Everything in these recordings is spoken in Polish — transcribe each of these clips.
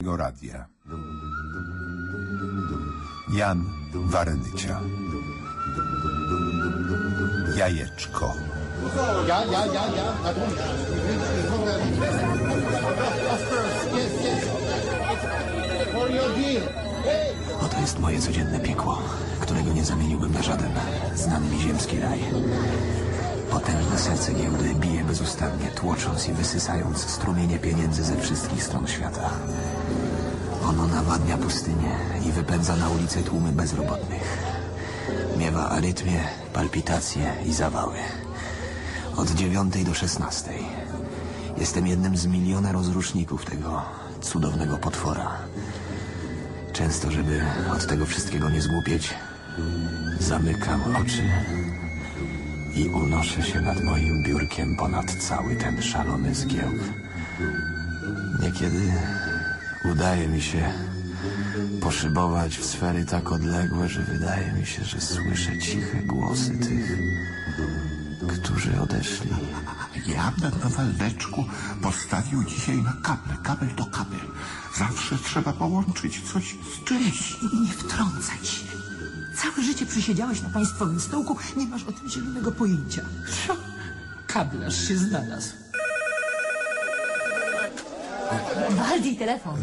radia. Jan Warenycia. Jajeczko. Ja. Oto jest moje codzienne piekło, którego nie zamieniłbym na żaden znany mi ziemski raj. Potężne serce giełdy bije bezustannie, tłocząc i wysysając strumienie pieniędzy ze wszystkich stron świata. Ono nawadnia pustynię i wypędza na ulicę tłumy bezrobotnych. Miewa arytmię, palpitacje i zawały. Od 9 do 16. Jestem jednym z miliona rozruszników tego cudownego potwora. Często, żeby od tego wszystkiego nie zgłupieć, zamykam oczy i unoszę się nad moim biurkiem ponad cały ten szalony zgiełk. Niekiedy udaje mi się poszybować w sfery tak odległe, że wydaje mi się, że słyszę ciche głosy tych, którzy odeszli. Ja bym na Waldeczku postawił dzisiaj na kabel, kabel do kabel. Zawsze trzeba połączyć coś z czymś. Nie wtrącaj się. Całe życie przysiedziałeś na państwowym stołku, nie masz o tym zielonego pojęcia. Kablarz się znalazł. Waldi, telefon.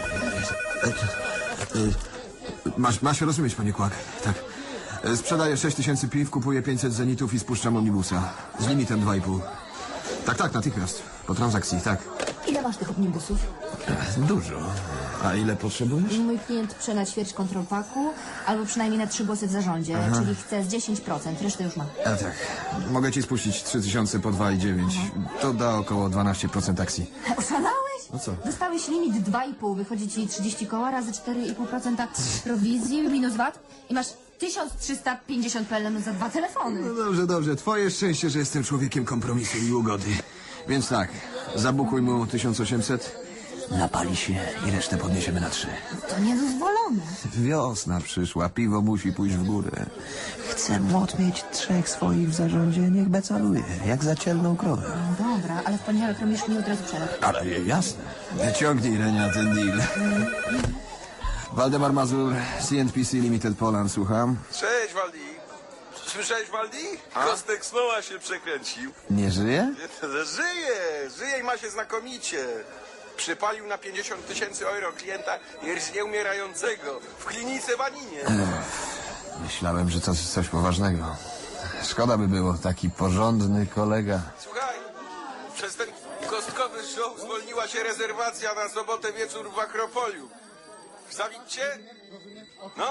Masz rozumieć, panie Kłak. Tak. Sprzedaję 6000 piw, kupuję 500 zenitów i spuszczam omnibusa. Z limitem 2,5. Tak, natychmiast. Po transakcji, tak. Ile masz tych omnibusów? Dużo. A ile potrzebujesz? Mój klient chce na ćwierć kontrolpaku, albo przynajmniej na 3 głosy w zarządzie, czyli chce z 10%, resztę już ma. A tak. Mogę ci spuścić 3000 po 2,9. To da około 12% akcji. Oszalałeś? No co? Dostałeś limit 2,5, wychodzi ci 30 koła razy 4,5% prowizji minus VAT i masz 1350 PLN za 2 telefony. No dobrze. Twoje szczęście, że jestem człowiekiem kompromisu i ugody. Więc tak, zabukuj mu 1800, napali się i resztę podniesiemy na 3. To niedozwolone. Wiosna przyszła, piwo musi pójść w górę. Chcę młot mieć 3 swoich w zarządzie, niech becaluje, jak za cielną krowę. No dobra, ale w poniedziałek robisz mi od razu przelew. Ale jasne. Ciągnij, Renia, ten deal. Waldemar Mazur, CNPC Limited Poland, słucham. Cześć, Waldi. Słyszałeś, Waldi? Kostek Smoła się przekręcił. Nie żyje? Żyje i ma się znakomicie. Przypalił na 50 000 euro klienta nieumierającego w klinice w Aninie. Myślałem, że to coś poważnego. Szkoda by było, taki porządny kolega. Słuchaj, przez ten kostkowy show zwolniła się rezerwacja na sobotę wieczór w Akropoliu. Wstawić cię? No.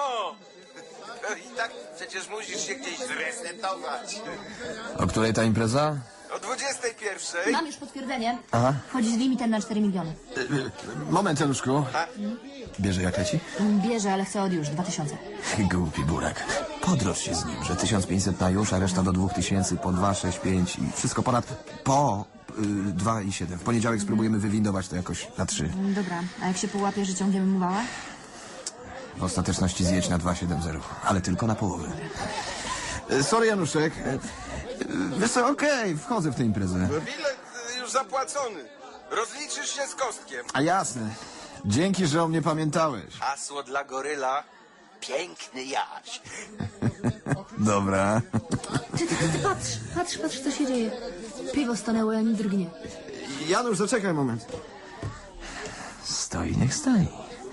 I tak przecież musisz się gdzieś zresetować. O której ta impreza? O 21:00. Mam już potwierdzenie. Aha. Wchodzi z limitem na 4 miliony. Moment, Januszku. A? Bierze jak leci? Bierze, ale chce od już, 2000. Głupi burak. Podroż się z nim, że 1500 na już, a reszta do 2000 po 2, 6, 5 i wszystko ponad po 2 i 7. W poniedziałek spróbujemy wywindować to jakoś na 3. Dobra, a jak się połapie, że ciągniemy mu wała? W ostateczności zjedź na 2,70, ale tylko na połowę. Sorry, Januszek. Wiesz co, okej, wchodzę w tę imprezę. Bilet już zapłacony. Rozliczysz się z Kostkiem. A jasne. Dzięki, że o mnie pamiętałeś. Hasło dla goryla. Piękny Jaś. Dobra. Ty, patrz, co się dzieje. Piwo stanęło, ani drgnie. Janusz, zaczekaj moment. Stoi, niech stoi.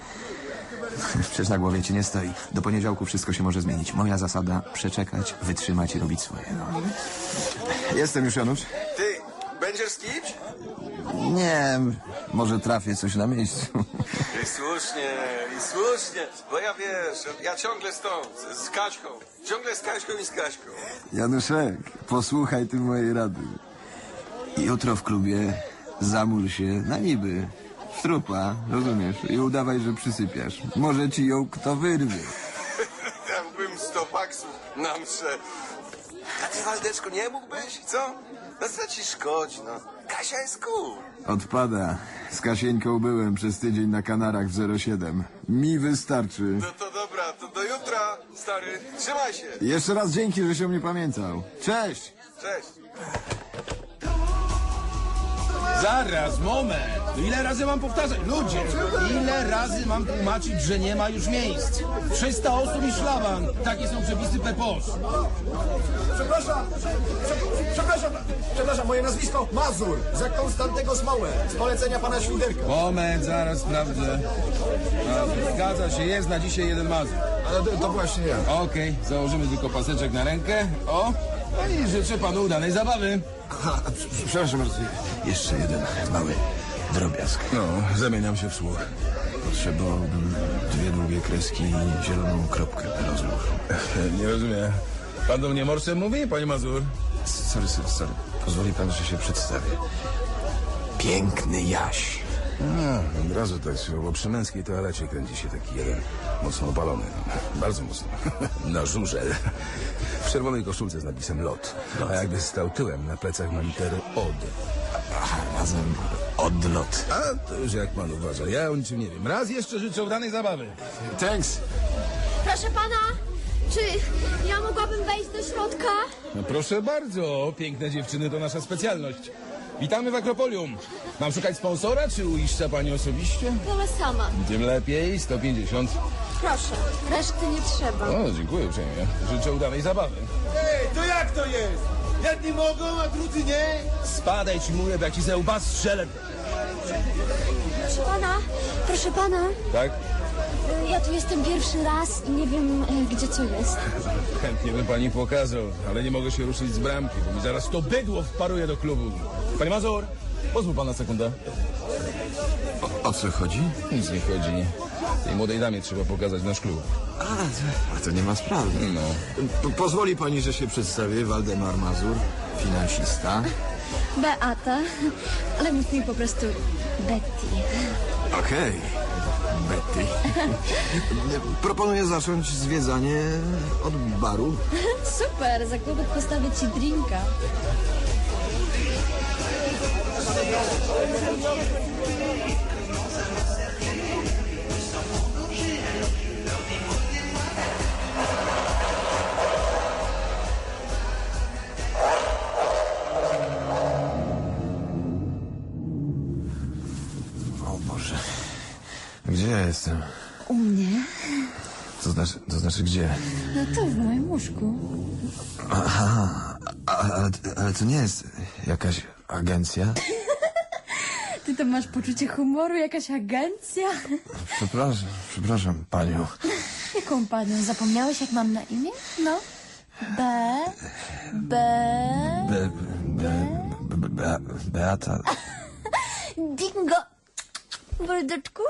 Przecież na głowie ci nie stoi. Do poniedziałku wszystko się może zmienić. Moja zasada: przeczekać, wytrzymać i robić swoje. No. Jestem już, Janusz. Ty, będziesz z kimś? Nie, może trafię coś na miejscu. I słusznie, bo ja wiesz, ja ciągle stąd, z Kaśką. Ciągle z Kaśką i z Kaśką. Januszek, posłuchaj ty mojej rady. Jutro w klubie zamur się na niby. W trupa, rozumiesz? I udawaj, że przysypiasz. Może ci ją kto wyrwie. Dałbym 100 baksów na mszę. A ty, Waldeczku, nie mógłbyś, co? No co ci szkodzi, no. Kasia jest cool. Odpada. Z Kasieńką byłem przez tydzień na Kanarach w 07. Mi wystarczy. No to dobra, to do jutra, stary. Trzymaj się. Jeszcze raz dzięki, że się o mnie pamiętał. Cześć! Cześć. Zaraz, moment. Ile razy mam powtarzać? Ludzie, ile razy mam tłumaczyć, że nie ma już miejsc? 300 osób i szlaban. Takie są przepisy PPOS. Przepraszam, moje nazwisko Mazur, za Konstantego Smołę, z polecenia pana Świderka. Moment, zaraz sprawdzę. Zgadza się, jest na dzisiaj jeden Mazur. Ale to właśnie ja. Okej, założymy tylko paseczek na rękę. O, no i życzę panu udanej zabawy. Aha, przepraszam bardzo. Jeszcze jeden mały drobiazg. No, zamieniam się w słuch. Potrzebowałbym 2 długie kreski i zieloną kropkę na rozruch. Nie rozumiem. Pan do mnie morsem mówi, panie Mazur? Sorry. Pozwoli pan, że się przedstawię. Piękny Jaś. Od razu tak się, bo przy męskiej toalecie kręci się taki jeden mocno opalony. Bardzo mocno. Na żurzel. W czerwonej koszulce z napisem LOT. A jakby stał tyłem, na plecach ma litery OD. Aha, razem odlot. A to już jak pan uważa. Ja o niczym nie wiem. Raz jeszcze życzę udanej zabawy. Thanks. Proszę pana, czy ja mogłabym wejść do środka? No proszę bardzo. Piękne dziewczyny to nasza specjalność. Witamy w Akropolium. Mam szukać sponsora, czy uiszcza pani osobiście? Wolę sama. Tym lepiej, 150. Proszę, reszty nie trzeba. O, dziękuję uprzejmie. Życzę udanej zabawy. Ej, to jak to jest? Jedni mogą, a drudzy nie? Spadaj ci mówię, bo jak ci ze łba strzelę. Proszę pana, Tak? ja tu jestem pierwszy raz i nie wiem, gdzie co jest. Chętnie bym pani pokazał, ale nie mogę się ruszyć z bramki, bo mi zaraz to bydło wparuje do klubu. Panie Mazur, pozwól pan na sekundę. O co chodzi? Nic nie chodzi. Tej młodej damie trzeba pokazać nasz klub. A to nie ma sprawy. No. Pozwoli pani, że się przedstawię. Waldemar Mazur, finansista. Beata, ale mów mi po prostu Betty. Okej. Betty. Proponuję zacząć zwiedzanie od baru. Super, za kłopot postawię ci drinka. O Boże. Gdzie ja jestem? U mnie? To znaczy gdzie? No tu, w moim łóżku. Aha, ale to nie jest jakaś agencja? Ty to masz poczucie humoru, jakaś agencja? Przepraszam panią. Jaką panią? Zapomniałeś, jak mam na imię? No. Beata. Bingo! Mordeczku?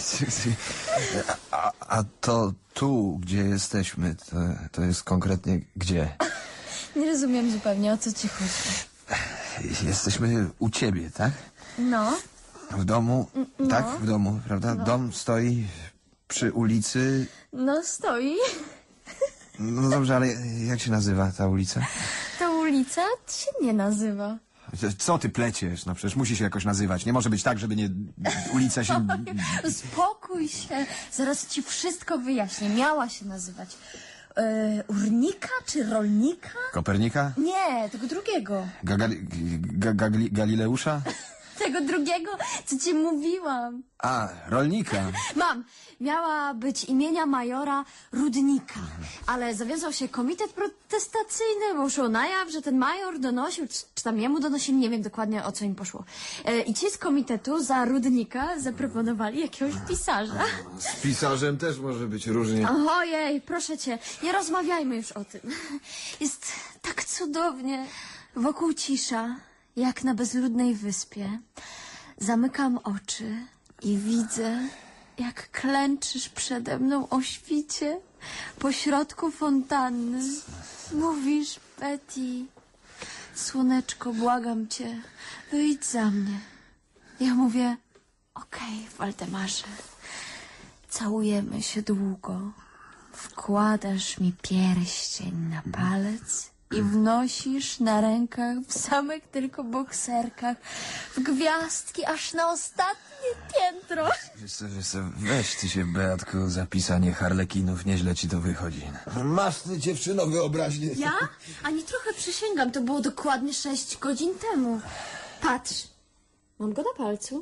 A to tu, gdzie jesteśmy, to jest konkretnie gdzie? Nie rozumiem zupełnie, o co ci chodzi. Jesteśmy u ciebie, tak? No. W domu, No. tak? W domu, prawda? No. Dom stoi przy ulicy. No, stoi. No dobrze, ale jak się nazywa ta ulica? Ta ulica się nie nazywa. Co ty pleciesz? No przecież musi się jakoś nazywać. Nie może być tak, żeby nie... ulica się... Spokój się. Zaraz ci wszystko wyjaśnię. Miała się nazywać Urnika czy Rolnika? Kopernika? Nie, tego drugiego. Galileusza? Tego drugiego, co ci mówiłam. A, rolnika. Miała być imienia majora Rudnika, ale zawiązał się komitet protestacyjny, bo szło na jaw, że ten major donosił, czy tam jemu donosili, nie wiem dokładnie, o co im poszło. I ci z komitetu za Rudnika zaproponowali jakiegoś pisarza. Z pisarzem też może być różnie. Ojej, proszę cię, nie rozmawiajmy już o tym. Jest tak cudownie. Wokół cisza, jak na bezludnej wyspie. Zamykam oczy i widzę, jak klęczysz przede mną o świcie pośrodku fontanny. Mówisz, Betty, słoneczko, błagam cię, wyjdź za mnie. Ja mówię, okej, Waldemarze. Całujemy się długo. Wkładasz mi pierścień na palec i wnosisz na rękach w samych tylko bokserkach w gwiazdki aż na ostatnie piętro. Wiesz co, weź ty się, Beatko, za pisanie harlekinów, nieźle ci to wychodzi. Masz ty, dziewczyno, wyobraźnię. Ja? Ani trochę przysięgam, to było dokładnie 6 godzin temu. Patrz, mam go na palcu.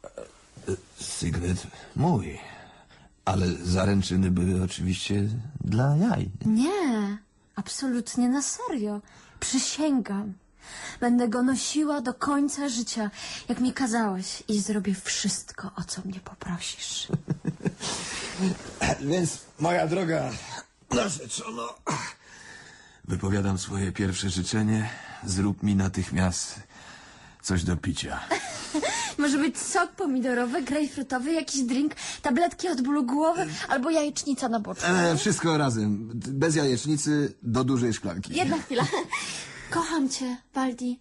Sygnet mój. Ale zaręczyny były oczywiście dla jaj. Nie, absolutnie na serio. Przysięgam. Będę go nosiła do końca życia, jak mi kazałeś, i zrobię wszystko, o co mnie poprosisz. Więc, moja droga narzeczono, wypowiadam swoje pierwsze życzenie. Zrób mi natychmiast coś do picia. Może być sok pomidorowy, grejpfrutowy, jakiś drink, tabletki od bólu głowy albo jajecznica na boczku. Wszystko razem. Bez jajecznicy do dużej szklanki. Jedna chwila. Kocham cię, Baldi.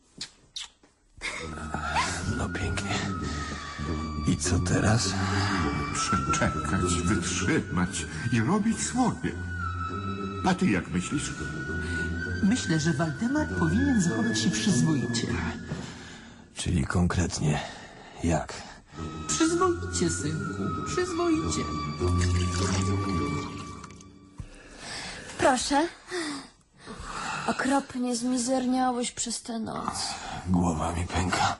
No pięknie. I co teraz? Przeczekać, wytrzymać i robić swoje. A ty jak myślisz? Myślę, że Waldemar powinien zachować się przyzwoicie. Czyli konkretnie jak? Przyzwoicie, synku, przyzwoicie. Proszę. Okropnie zmizerniałeś przez tę noc. Głowa mi pęka.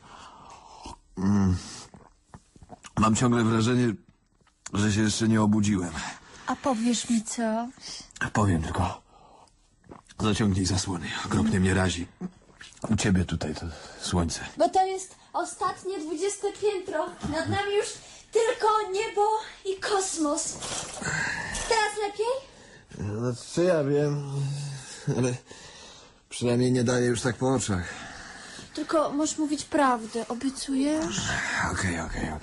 Mam ciągle wrażenie, że się jeszcze nie obudziłem. A powiesz mi coś? Powiem tylko. Zaciągnij zasłony. Okropnie mnie razi. U ciebie tutaj to słońce. Bo to jest ostatnie 20 piętro. Nad nami już tylko niebo i kosmos. Teraz lepiej? No co ja wiem, ale przynajmniej nie daje już tak po oczach. Tylko możesz mówić prawdę, obiecujesz? Okej.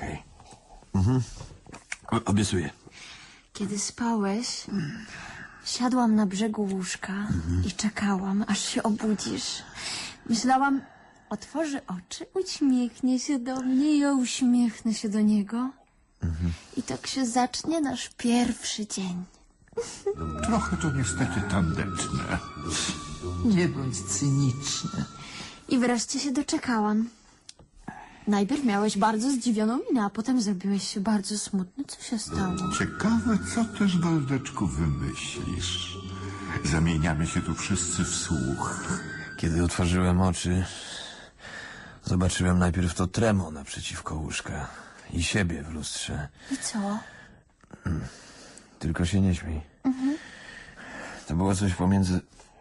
Obiecuję. Kiedy spałeś, siadłam na brzegu łóżka i czekałam, aż się obudzisz. Myślałam, otworzy oczy, uśmiechnie się do mnie i ja uśmiechnę się do niego. I tak się zacznie nasz pierwszy dzień. Trochę to niestety tandetne. Nie bądź cyniczny. I wreszcie się doczekałam. Najpierw miałeś bardzo zdziwioną minę, a potem zrobiłeś się bardzo smutny. Co się stało? Ciekawe, co też, Waldeczku, wymyślisz. Zamieniamy się tu wszyscy w słuch. Kiedy otworzyłem oczy, zobaczyłem najpierw to tremo naprzeciwko łóżka i siebie w lustrze. I co? Tylko się nie śmiej. To było coś pomiędzy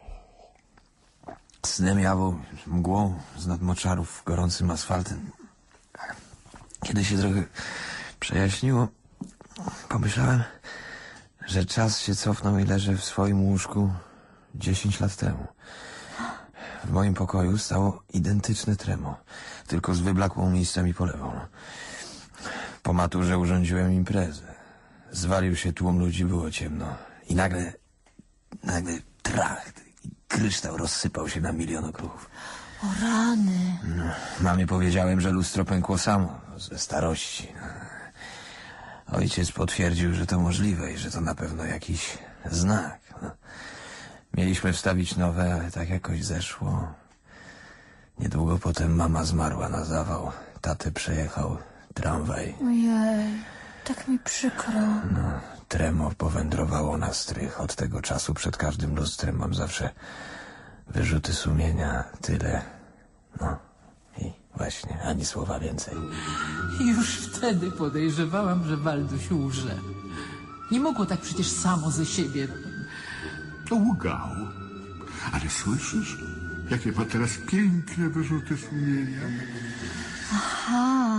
snem jawą, mgłą z nad moczarów, gorącym asfaltem. Kiedy się trochę przejaśniło, pomyślałem, że czas się cofnął i leżę w swoim łóżku 10 lat temu. W moim pokoju stało identyczne tremo, tylko z wyblakłą miejscami polewą. Po maturze urządziłem imprezę. Zwalił się tłum ludzi, było ciemno. I nagle trach, kryształ rozsypał się na milion okruchów. O rany. Mamie powiedziałem, że lustro pękło samo, ze starości. Ojciec potwierdził, że to możliwe i że to na pewno jakiś znak. Mieliśmy wstawić nowe, ale tak jakoś zeszło. Niedługo potem mama zmarła na zawał. Tatę przejechał tramwaj. Ojej, tak mi przykro. Tremo powędrowało na strych. Od tego czasu przed każdym lustrem mam zawsze wyrzuty sumienia. Tyle. I właśnie, ani słowa więcej. Już wtedy podejrzewałam, że Walduś łże. Nie mogło tak przecież samo ze siebie. Łgał. Ale słyszysz, jakie ma teraz piękne wyrzuty sumienia? Aha.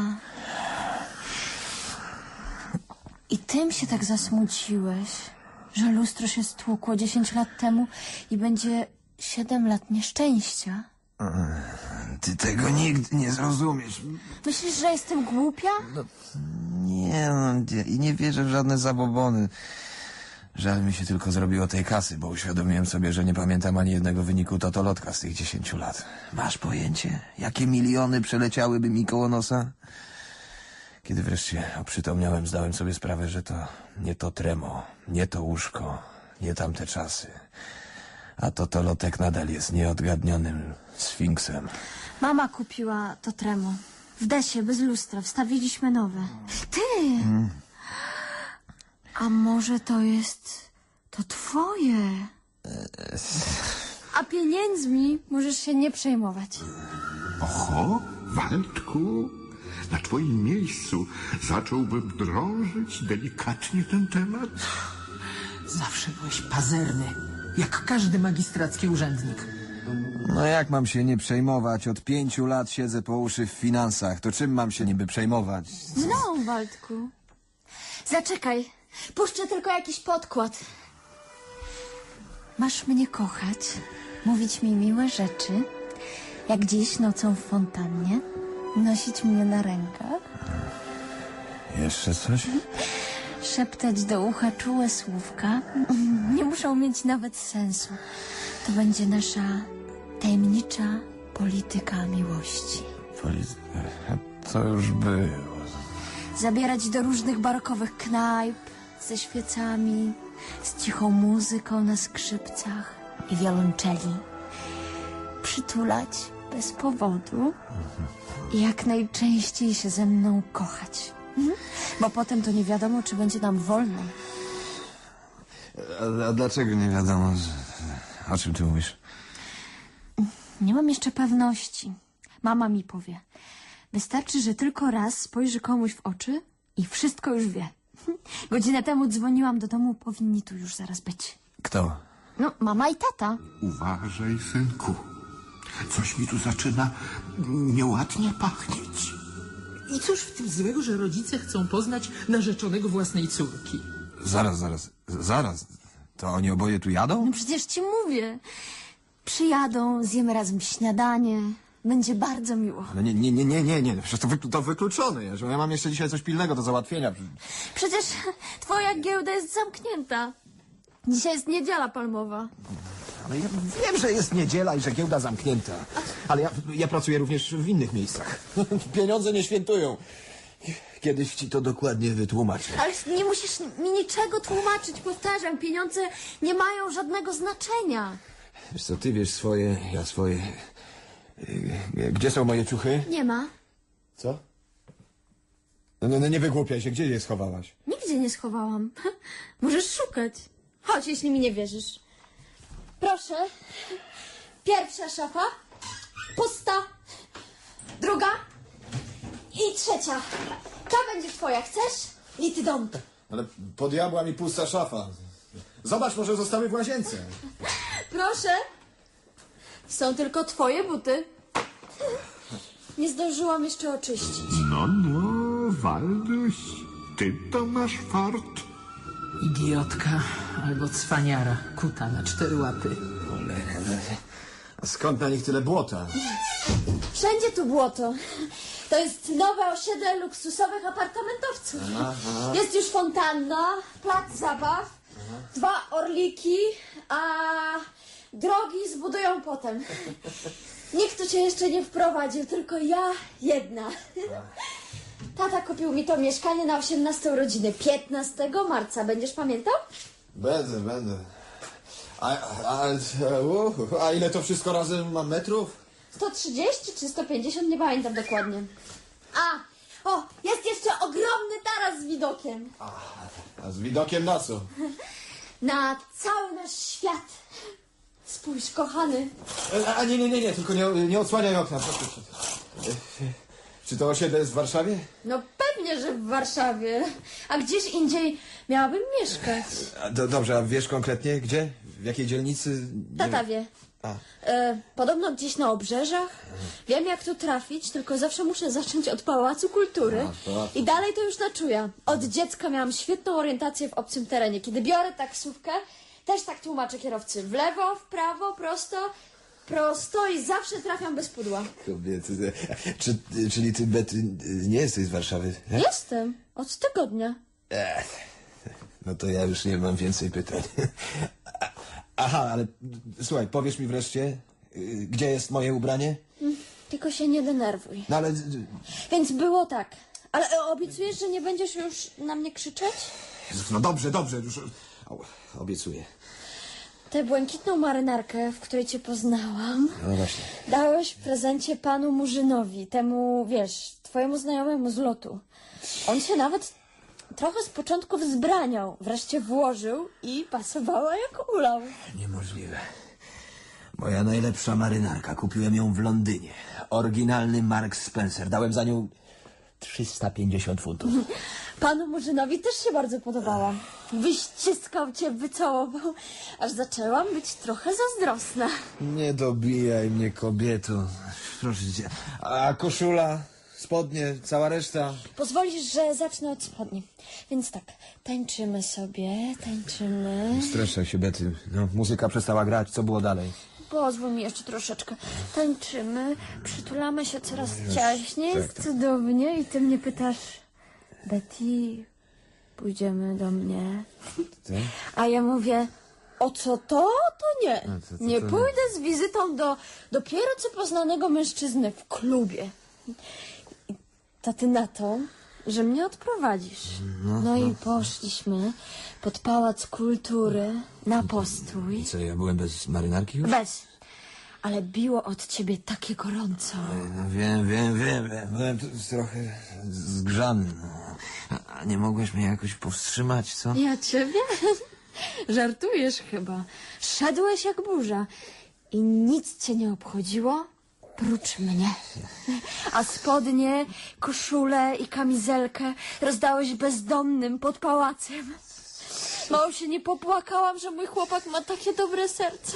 I tym się tak zasmuciłeś, że lustro się stłukło 10 lat temu i będzie 7 lat nieszczęścia. Ty tego nigdy nie zrozumiesz. Myślisz, że jestem głupia? I nie wierzę w żadne zabobony. Żal mi się tylko zrobiło tej kasy, bo uświadomiłem sobie, że nie pamiętam ani jednego wyniku totolotka z tych 10 lat. Masz pojęcie, jakie miliony przeleciałyby mi koło nosa? Kiedy wreszcie oprzytomniałem, zdałem sobie sprawę, że to nie to tremo, nie to łóżko, nie tamte czasy. A totolotek nadal jest nieodgadnionym sfinksem. Mama kupiła to tremo. W desie, bez lustra. Wstawiliśmy nowe. Ty! A może to twoje? A pieniędzmi możesz się nie przejmować. Oho, Waldku, Na twoim miejscu zacząłbym drążyć delikatnie ten temat. Zawsze byłeś pazerny, jak każdy magistracki urzędnik. No jak mam się nie przejmować? Od 5 lat siedzę po uszy w finansach. To czym mam się niby przejmować? No, Waldku. Zaczekaj. Puszczę tylko jakiś podkład. Masz mnie kochać, mówić mi miłe rzeczy, jak dziś nocą w fontannie, nosić mnie na rękach, Jeszcze coś? szeptać do ucha czułe słówka. Nie muszą mieć nawet sensu. To będzie nasza tajemnicza polityka miłości. To już było. Zabierać do różnych barokowych knajp ze świecami, z cichą muzyką na skrzypcach i wiolonczeli. Przytulać bez powodu i jak najczęściej się ze mną kochać. Bo potem to nie wiadomo, czy będzie nam wolno. A dlaczego nie wiadomo? O czym ty mówisz? Nie mam jeszcze pewności. Mama mi powie. Wystarczy, że tylko raz spojrzy komuś w oczy i wszystko już wie. Godzinę temu dzwoniłam do domu, powinni tu już zaraz być. Kto? No, mama i tata. Uważaj, synku. Coś mi tu zaczyna nieładnie pachnieć. I cóż w tym złego, że rodzice chcą poznać narzeczonego własnej córki? Zaraz. To oni oboje tu jadą? No przecież ci mówię. Przyjadą, zjemy razem śniadanie. Będzie bardzo miło. Ale nie. Przecież to wykluczone jest. Ja mam jeszcze dzisiaj coś pilnego do załatwienia. Przecież twoja giełda jest zamknięta. Dzisiaj jest niedziela palmowa. Ale ja wiem, że jest niedziela i że giełda zamknięta. Ale ja pracuję również w innych miejscach. Pieniądze nie świętują. Kiedyś ci to dokładnie wytłumaczę. Ale nie musisz mi niczego tłumaczyć, powtarzam. Pieniądze nie mają żadnego znaczenia. Wiesz co, ty wiesz swoje, ja swoje. Gdzie są moje ciuchy? Nie ma. Co? No nie wygłupiaj się, gdzie je schowałaś? Nigdzie nie schowałam. Możesz szukać. Chodź, jeśli mi nie wierzysz. Proszę. Pierwsza szafa. Pusta. Druga. I trzecia. Ta będzie twoja. Chcesz? I ty dom. Ale po diabła mi pusta szafa. Zobacz, może zostały w łazience. Proszę. Są tylko twoje buty. Nie zdążyłam jeszcze oczyścić. No, Walduś, ty to masz fart. Idiotka albo cwaniara, kuta na 4 łapy. A skąd na nich tyle błota? Wszędzie tu błoto. To jest nowe osiedle luksusowych apartamentowców. Jest już fontanna, plac zabaw, 2 orliki, a drogi zbudują potem. Nikt tu cię jeszcze nie wprowadził, tylko ja jedna. Tata kupił mi to mieszkanie na 18 urodziny. 15 marca. Będziesz pamiętał? Będę. A ile to wszystko razem ma metrów? 130 czy 150, nie pamiętam dokładnie. Jest jeszcze ogromny taras z widokiem. A z widokiem na co? Na cały nasz świat. Spójrz, kochany. Nie, tylko nie odsłaniaj okna. Proszę. Czy to osiedle jest w Warszawie? No pewnie, że w Warszawie. A gdzieś indziej miałabym mieszkać. Dobrze, a wiesz konkretnie gdzie? W jakiej dzielnicy? Tata wie. Podobno gdzieś na obrzeżach. Wiem, jak tu trafić, tylko zawsze muszę zacząć od Pałacu Kultury. I dalej to już na czuja. Od dziecka miałam świetną orientację w obcym terenie. Kiedy biorę taksówkę, też tak tłumaczę kierowcy. W lewo, w prawo, prosto i zawsze trafiam bez pudła. Kobiety. Czyli ty, Betty, nie jesteś z Warszawy? Nie? Jestem. Od tygodnia. No to ja już nie mam więcej pytań. Aha, ale słuchaj, powiesz mi wreszcie, gdzie jest moje ubranie? Tylko się nie denerwuj. No ale... Więc było tak. Ale obiecujesz, że nie będziesz już na mnie krzyczeć? Jezus, no dobrze, już... Obiecuję. Tę błękitną marynarkę, w której cię poznałam, No właśnie. dałeś w prezencie panu Murzynowi, temu, wiesz, twojemu znajomemu z lotu. On się nawet trochę z początku wzbraniał, wreszcie włożył i pasowała jak ulał. Niemożliwe. Moja najlepsza marynarka. Kupiłem ją w Londynie. Oryginalny Mark Spencer. Dałem za nią 350 funtów. Panu Murzynowi też się bardzo podobała. Wyściskał cię, wycałował, aż zaczęłam być trochę zazdrosna. Nie dobijaj mnie, kobieto. Proszę cię. A koszula, spodnie, cała reszta? Pozwolisz, że zacznę od spodni. Więc tak, tańczymy sobie, tańczymy. Streszczaj się, Betty. No, muzyka przestała grać. Co było dalej? Pozwól mi jeszcze troszeczkę. Tańczymy, przytulamy się coraz ciaśniej, jest cudownie i ty mnie pytasz, Betty, pójdziemy do mnie? Ty? A ja mówię, o co to? To nie. Nie to pójdę z wizytą do dopiero co poznanego mężczyzny w klubie. I to ty na to, że mnie odprowadzisz. No i poszliśmy pod Pałac Kultury na postój. Co, ja byłem bez marynarki już? Bez. Ale biło od ciebie takie gorąco. No, wiem. Byłem tu trochę zgrzany. No. A nie mogłeś mnie jakoś powstrzymać, co? Ja ciebie? Żartujesz chyba. Szedłeś jak burza i nic cię nie obchodziło, prócz mnie. A spodnie, koszulę i kamizelkę rozdałeś bezdomnym pod pałacem. Mało się nie popłakałam, że mój chłopak ma takie dobre serce.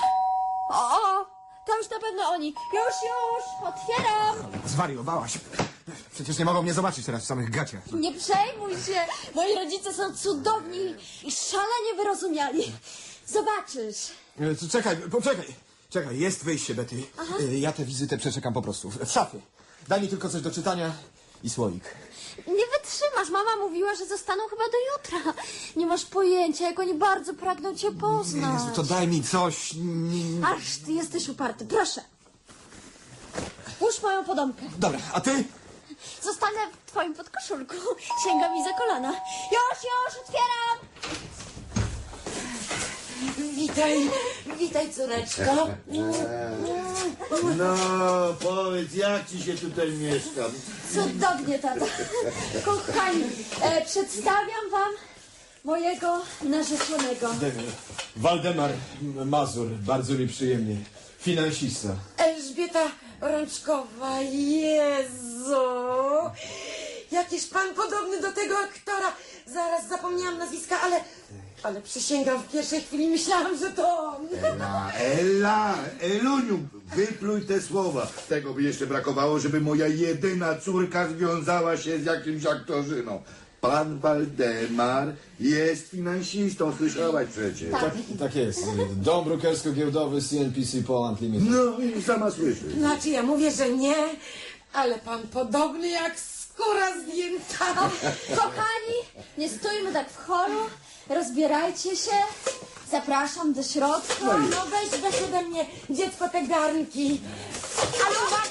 O, to już na pewno oni. Już, otwieram. Zwariowałaś. Przecież nie mogą mnie zobaczyć teraz w samych gaciach. Nie przejmuj się. Moi rodzice są cudowni i szalenie wyrozumiali. Zobaczysz. Poczekaj. Czekaj, jest wyjście, Betty. Ja tę wizytę przeczekam po prostu. W szafie. Daj mi tylko coś do czytania i słoik. Nie wytrzymasz. Mama mówiła, że zostaną chyba do jutra. Nie masz pojęcia, jak oni bardzo pragną cię poznać. Jezu, to daj mi coś. Aż ty jesteś uparty. Proszę. Włóż moją podomkę. Dobra, a ty? Zostanę w twoim podkoszulku. Sięga mi za kolana. Już, otwieram! Witaj, córeczko. No, powiedz, jak ci się tutaj mieszka? Cudownie, tata. Kochani, przedstawiam wam mojego narzeczonego. Waldemar Mazur, bardzo mi przyjemnie. Finansista. Elżbieta Rączkowa, Jezu! Jakiż pan podobny do tego aktora. Zaraz zapomniałam nazwiska, ale przysięgam, w pierwszej chwili myślałam, że to on. Eluniu, wypluj te słowa. Tego by jeszcze brakowało, żeby moja jedyna córka związała się z jakimś aktorzyną. Pan Waldemar jest finansistą, słyszałaś przecież. Tak jest. Dom brukersko-giełdowy CNPC Poland Limited. No i sama słyszysz. Znaczy ja mówię, że nie, ale pan podobny jak skóra zdjęta. Kochani, nie stójmy tak w holu. Rozbierajcie się. Zapraszam do środka. No weź ode mnie, dziecko, te garnki. Ale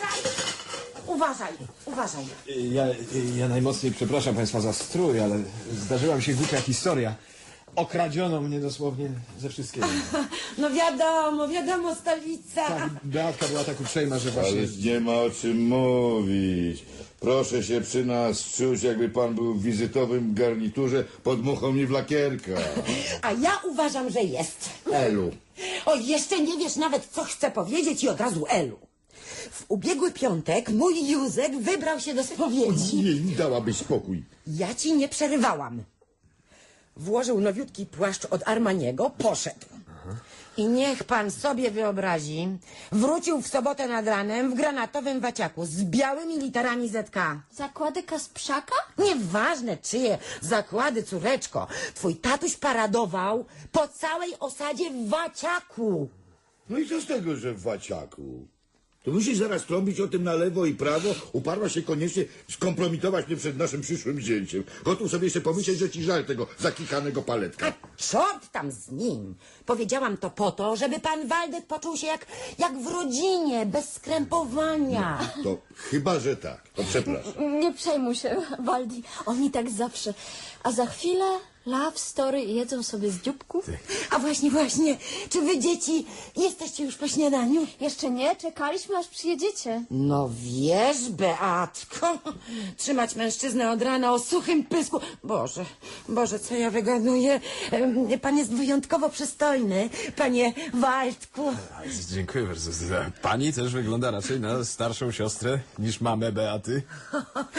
uważaj. Ja najmocniej przepraszam państwa za strój, ale zdarzyła mi się głupia historia. Okradziono mnie dosłownie ze wszystkiego. No wiadomo, stolica. Tak, Beatka była tak uprzejma, że właśnie... Ależ nie ma o czym mówić. Proszę się przy nas czuć, jakby pan był w wizytowym garniturze pod muchą i w lakierka. A ja uważam, że jest. Elu. O, jeszcze nie wiesz nawet, co chcę powiedzieć i od razu Elu. W ubiegły piątek mój Józek wybrał się do spowiedzi. Nie, dałabyś spokój. Ja ci nie przerywałam. Włożył nowiutki płaszcz od Armaniego, poszedł. I niech pan sobie wyobrazi, wrócił w sobotę nad ranem w granatowym waciaku z białymi literami ZK. Zakłady Kasprzaka? Nieważne czyje zakłady, córeczko. Twój tatuś paradował po całej osadzie w waciaku. No i co z tego, że w waciaku? To musisz zaraz trąbić o tym na lewo i prawo. Uparła się koniecznie skompromitować mnie przed naszym przyszłym zięciem. Gotów sobie jeszcze pomyśleć, że ci żal tego zakikanego paletka. A czort tam z nim. Powiedziałam to po to, żeby pan Waldek poczuł się jak w rodzinie, bez skrępowania. To chyba, że tak. To przepraszam. Nie przejmuj się, Waldi. Oni tak zawsze. A za chwilę love story i jedzą sobie z dzióbków? A właśnie. Czy wy, dzieci, jesteście już po śniadaniu? Jeszcze nie. Czekaliśmy, aż przyjedziecie. No wiesz, Beatko, trzymać mężczyznę od rana o suchym pysku. Boże, co ja wygaduję. Pan jest wyjątkowo przystojny, panie Waldku. Dziękuję bardzo. Pani też wygląda raczej na starszą siostrę niż mamę Beaty.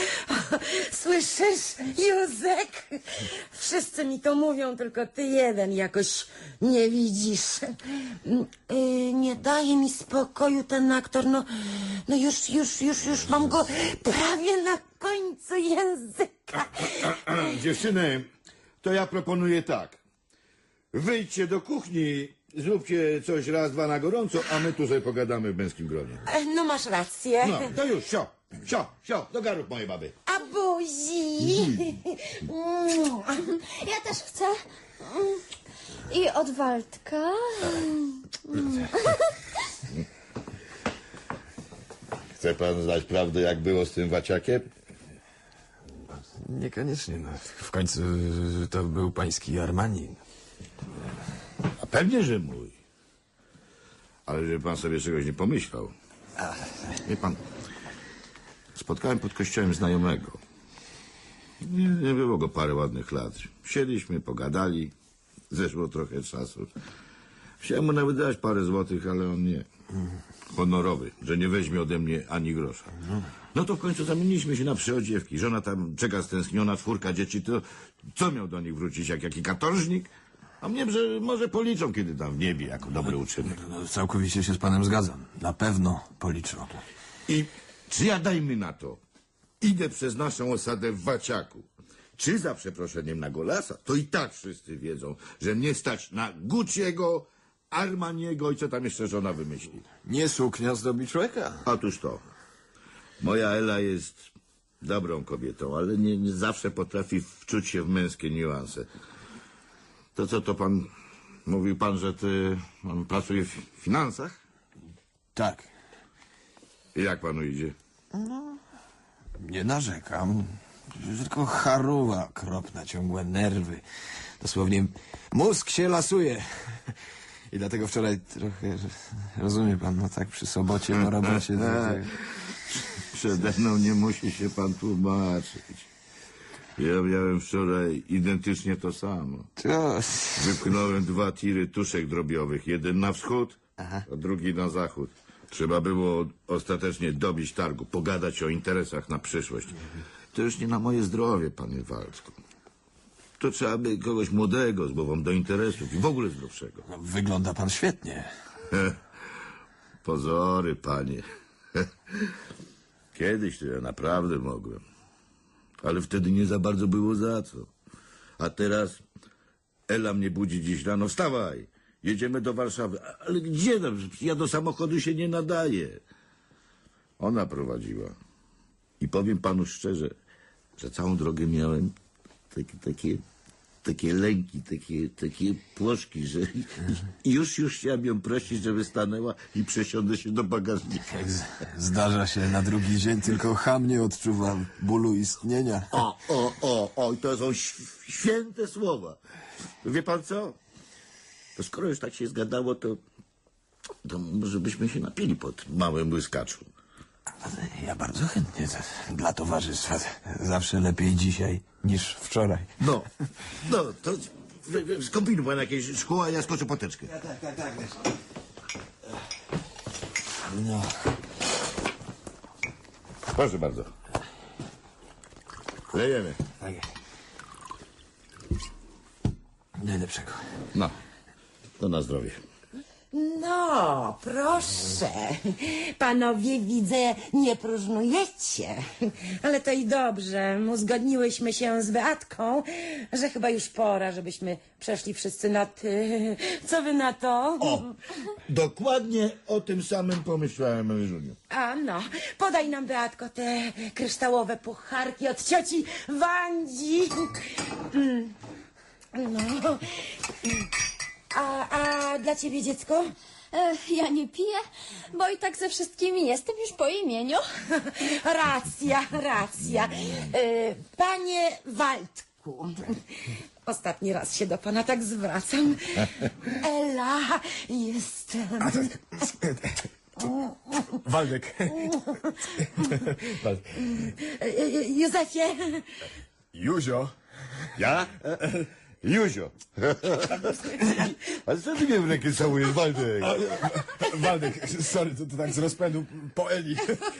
Słyszysz, Józek? Wszyscy mi to mówią, tylko ty jeden jakoś nie widzisz. Nie daje mi spokoju ten aktor, no już mam go prawie na końcu języka. Dziewczyny, to ja proponuję tak. Wyjdźcie do kuchni, zróbcie coś raz, dwa na gorąco, a my tu sobie pogadamy w męskim gronie. No masz rację. No, to już, sio, do garów moje baby. A buzi? Ja też chcę. I od Waldka. Chce pan znać prawdę, jak było z tym waciakiem? Niekoniecznie, no. W końcu to był pański Armani. A pewnie, że mój. Ale żeby pan sobie czegoś nie pomyślał. Wie pan, spotkałem pod kościołem znajomego. Nie było go parę ładnych lat. Siedliśmy, pogadali, zeszło trochę czasu. Chciałem mu nawet dać parę złotych, ale on nie. Honorowy, że nie weźmie ode mnie ani grosza. No to w końcu zamieniliśmy się na przyodziewki. Żona tam czeka stęskniona, 4 dzieci, to co miał do nich wrócić, jak jaki katorżnik? A mnie, że może policzą kiedy tam w niebie, jako dobry uczynek. No, całkowicie się z panem zgadzam. Na pewno policzą. I czy ja, dajmy na to, idę przez naszą osadę w Waciaku, czy za przeproszeniem na Golasa, to i tak wszyscy wiedzą, że mnie stać na Gucci'ego, Armaniego i co tam jeszcze żona wymyśli. Nie suknia zdobi człowieka. Otóż to. Moja Ela jest dobrą kobietą, ale nie zawsze potrafi wczuć się w męskie niuanse. To co to pan... Mówił pan, że pan pracuje w finansach? Tak. I jak panu idzie? Nie narzekam. Tylko charuwa okropna, ciągłe nerwy. Dosłownie mózg się lasuje. I dlatego wczoraj trochę... Rozumie pan, no tak przy sobocie po robocie... Przede mną nie musi się pan tłumaczyć. Ja miałem wczoraj identycznie to samo. To... Wypchnąłem 2 tiry tuszek drobiowych. Jeden na wschód, a drugi na zachód. Trzeba było ostatecznie dobić targu, pogadać o interesach na przyszłość. To już nie na moje zdrowie, panie Waldku. To trzeba by kogoś młodego, z głową do interesów i w ogóle zdrowszego. No, wygląda pan świetnie. Pozory, panie. Kiedyś to ja naprawdę mogłem. Ale wtedy nie za bardzo było za co. A teraz Ela mnie budzi dziś rano. Wstawaj, jedziemy do Warszawy. Ale gdzie? Ja do samochodu się nie nadaję. Ona prowadziła. I powiem panu szczerze, że całą drogę miałem takie lęki, takie płoszki, że już chciałem ją prosić, żeby stanęła i przesiądę się do bagażnika. Zdarza się na drugi dzień, tylko cham nie odczuwa bólu istnienia. O, i to są święte słowa. Wie pan co? To skoro już tak się zgadało, to może byśmy się napili pod małym błyskaczu. Ja bardzo chętnie. Dla towarzystwa zawsze lepiej dzisiaj niż wczoraj. No, to skombinuj pan jakieś szkło, a ja skoczę po teczkę. Tak. No. Proszę bardzo. Lejemy. Tak. Najlepszego. No, to na zdrowie. No, proszę. Panowie, widzę, nie próżnujecie. Ale to i dobrze. Uzgodniłyśmy się z Beatką, że chyba już pora, żebyśmy przeszli wszyscy na ty. Co wy na to? O, dokładnie o tym samym pomyślałem, Ryżuniu. A no, podaj nam, Beatko, te kryształowe pucharki od cioci Wandzi. No. A dla ciebie, dziecko? Ja nie piję, bo i tak ze wszystkimi jestem już po imieniu. Racja. Panie Waldku, ostatni raz się do pana tak zwracam. Ela jest... Waldek. Józefie. Józio. Ja? Józio. A co ty mnie w rękę całujesz, Waldek? Waldek, sorry, to tak z rozpędu po Eli.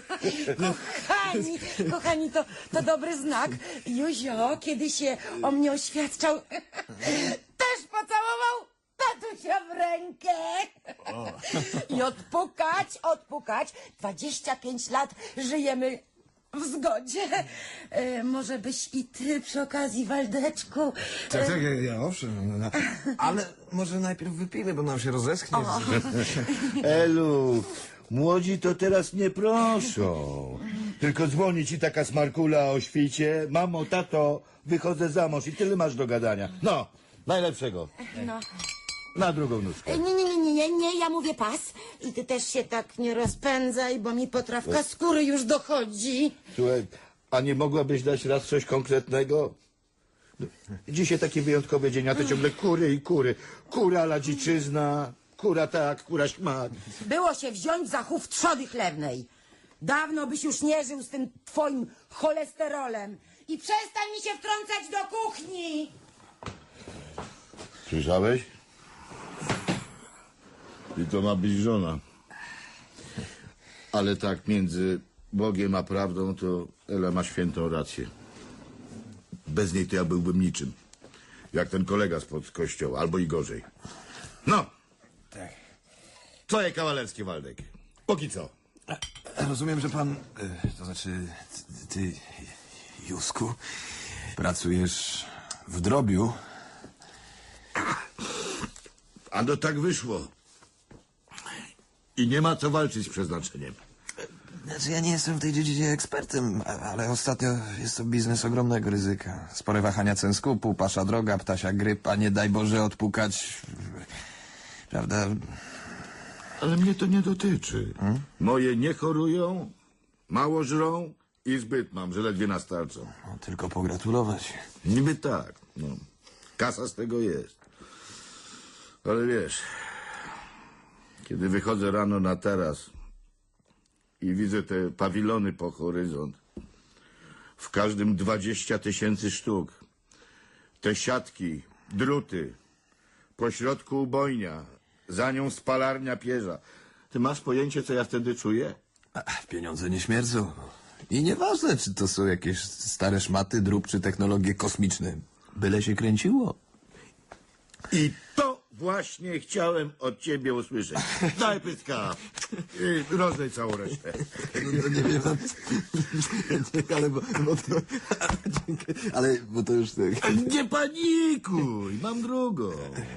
Kochani, to dobry znak. Józio, kiedy się o mnie oświadczał, też pocałował tatusia w rękę. I odpukać. 25 lat żyjemy w zgodzie. Może byś i ty przy okazji, Waldeczku... Tak, ja owszem. Ale może najpierw wypijmy, bo nam się rozeschnie. Elu, młodzi to teraz nie proszą. Tylko dzwoni ci taka smarkula o świcie. Mamo, tato, wychodzę za mąż i tyle masz do gadania. No, najlepszego. No. Na drugą nóżkę. Nie, ja mówię pas. I ty też się tak nie rozpędzaj, bo mi potrawka skóry już dochodzi. Słuchaj, a nie mogłabyś dać raz coś konkretnego? Dzisiaj taki wyjątkowy dzień, a to ciągle kury i kury. Kura la dziczyzna, kura tak, kura śmak. Było się wziąć za chów trzody chlewnej. Dawno byś już nie żył z tym twoim cholesterolem. I przestań mi się wtrącać do kuchni. Słyszałeś? I to ma być żona. Ale tak między Bogiem a prawdą to Ela ma świętą rację. Bez niej to ja byłbym niczym. Jak ten kolega spod kościoła, albo i gorzej. No! Tak. Twoje kawalerskie, Waldek. Póki co. Rozumiem, że pan, to znaczy ty, Józku, pracujesz w drobiu. A no tak wyszło. I nie ma co walczyć z przeznaczeniem. Znaczy, ja nie jestem w tej dziedzinie ekspertem, ale ostatnio jest to biznes ogromnego ryzyka. Spore wahania cen skupu, pasza droga, ptasia grypa, nie daj Boże odpukać. Prawda? Ale mnie to nie dotyczy. Moje nie chorują, mało żrą i zbyt mam, że ledwie nastarczą. No, tylko pogratulować. Niby tak, no. Kasa z tego jest. Ale wiesz, kiedy wychodzę rano na taras i widzę te pawilony po horyzont, w każdym 20 000 sztuk, te siatki, druty, po środku ubojnia, za nią spalarnia pierza. Ty masz pojęcie, co ja wtedy czuję? Pieniądze nie śmierdzą. I nieważne, czy to są jakieś stare szmaty, drób, czy technologie kosmiczne. Byle się kręciło. I to właśnie chciałem od ciebie usłyszeć. Daj pyska. Rozdaj całą resztę. No, nie wiem, ale bo to już tak. Nie panikuj, mam drugą.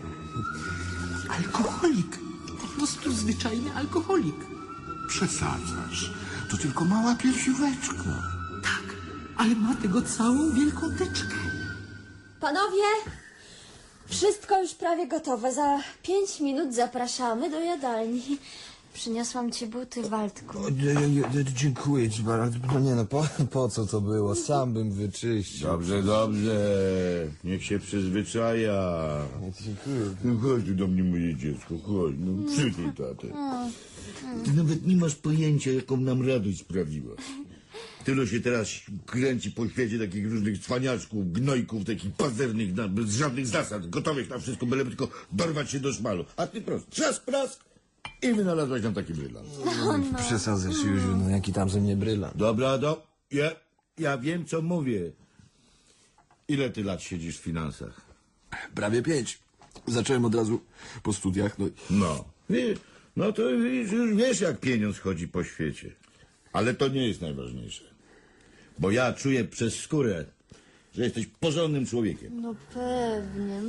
Alkoholik. Po prostu zwyczajny alkoholik. Przesadzasz. To tylko mała piersióweczka. Tak, ale ma tego całą wielką teczkę. Panowie, wszystko już prawie gotowe. Za 5 minut zapraszamy do jadalni. Przyniosłam ci buty, Waldku. Dziękuję ci bardzo. No nie no, po co to było? Sam bym wyczyścił. Dobrze, dobrze. Niech się przyzwyczaja. Dziękuję. No chodź tu do mnie, moje dziecko, chodź. No przytul tatę. Ty nawet nie masz pojęcia, jaką nam radość sprawiła. Tylu się teraz kręci po świecie takich różnych cwaniaczków, gnojków, takich pazernych, bez żadnych zasad, gotowych na wszystko, byleby tylko dorwać się do szmalu. A ty prosto, trzask, prask i wynalazłaś nam taki brylant. Przesadzasz, Józiu, no jaki tam ze mnie brylant. Dobra, ja wiem, co mówię. Ile ty lat siedzisz w finansach? Prawie 5. Zacząłem od razu po studiach, no. No to już wiesz, jak pieniądz chodzi po świecie. Ale to nie jest najważniejsze. Bo ja czuję przez skórę, że jesteś porządnym człowiekiem. No pewnie.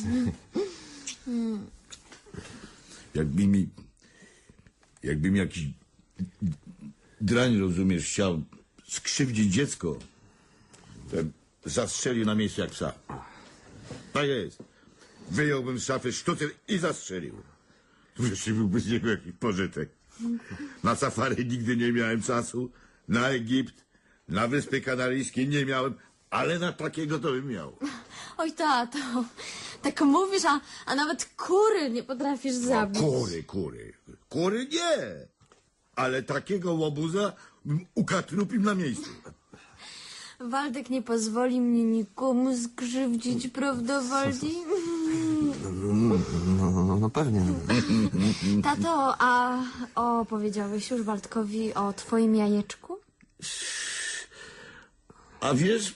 Jakby mi jakiś drań, rozumiesz, chciał skrzywdzić dziecko, to zastrzelił na miejscu jak psa. Tak jest. Wyjąłbym z szafy sztucer i zastrzelił. Wreszcie byłby z niego jakiś pożytek. Na safari nigdy nie miałem czasu, na Egipt, na Wyspy Kanaryjskie nie miałem, ale na takiego to bym miał. Oj, tato, tak mówisz, a nawet kury nie potrafisz zabić. Kury nie, ale takiego łobuza bym ukatrupił na miejscu. Waldek nie pozwoli mnie nikomu skrzywdzić, prawda, Waldi? No pewnie. Tato, a opowiedziałeś już Waldkowi o twoim jajeczku? A wiesz,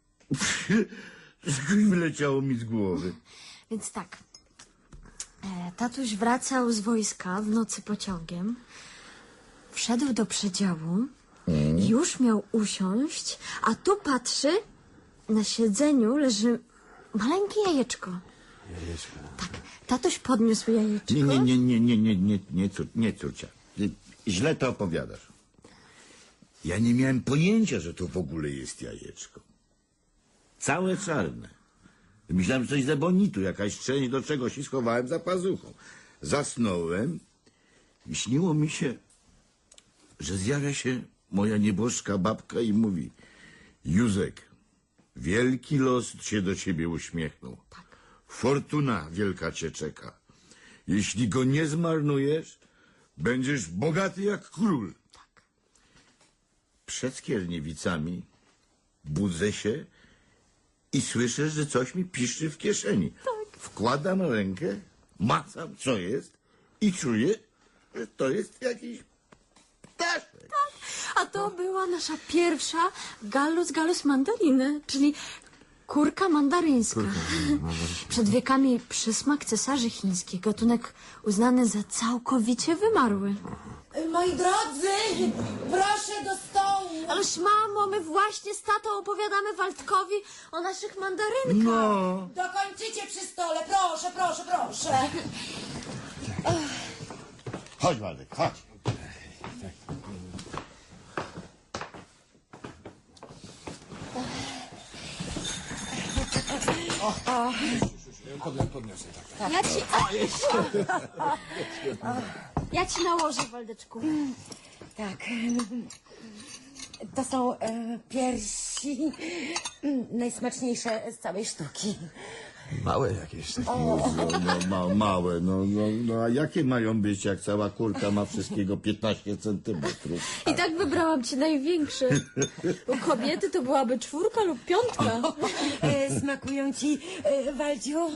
wyleciało mi z głowy. Więc tak. Tatuś wracał z wojska w nocy pociągiem. Wszedł do przedziału. Już miał usiąść, a tu patrzy, na siedzeniu leży maleńkie jajeczko. Tak, tatuś podniósł jajeczko. Nie, córcia. Źle to opowiadasz. Ja nie miałem pojęcia, że to w ogóle jest jajeczko. Całe czarne. Myślałem, że coś z ebonitu, jakaś część do czegoś i schowałem za pazuchą. Zasnąłem i śniło mi się, że zjawia się moja nieboszka babka i mówi: Józek, wielki los się do ciebie uśmiechnął. Tak. Fortuna wielka cię czeka. Jeśli go nie zmarnujesz, będziesz bogaty jak król. Tak. Przed Skierniewicami budzę się i słyszę, że coś mi piszczy w kieszeni. Tak. Wkładam rękę, macam, co jest i czuję, że to jest jakiś ptaszek. A to była nasza pierwsza gallus mandariny, czyli kurka mandaryńska. Przed wiekami przysmak cesarzy chińskich, gatunek uznany za całkowicie wymarły. Moi drodzy, proszę do stołu. Ależ mamo, my właśnie z tatą opowiadamy Waldkowi o naszych mandarynkach. No. Dokończycie przy stole, proszę, proszę, proszę. Chodź, Waldek, chodź. Podniosę, Ja ci nałożę, Waldeczku. Tak. To są piersi najsmaczniejsze z całej sztuki. Małe jakieś takie. Małe, no, a jakie mają być, jak cała kurka ma wszystkiego 15 centymetrów? I tak wybrałam ci największe. U kobiety to byłaby 4 lub 5. Smakują ci, Waldziu?